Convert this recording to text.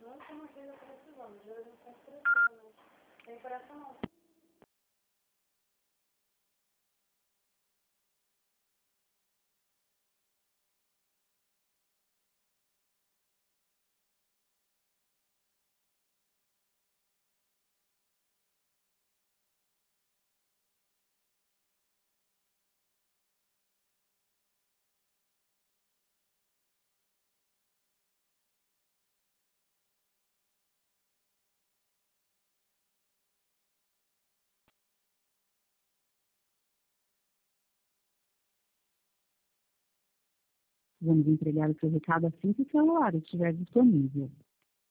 Nunca mais veio precisando, já a gente está precisando, mas tem pressa não. Vamos entregar o seu recado assim que o celular estiver disponível.